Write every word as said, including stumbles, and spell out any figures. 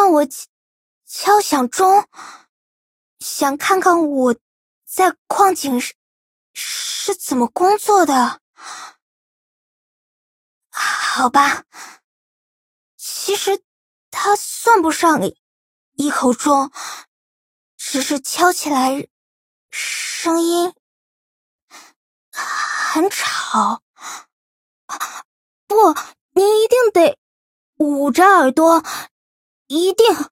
让我敲响钟，想看看我在矿井是是怎么工作的。好吧，其实它算不上一口钟，只是敲起来声音很吵。不，你一定得捂着耳朵，一定。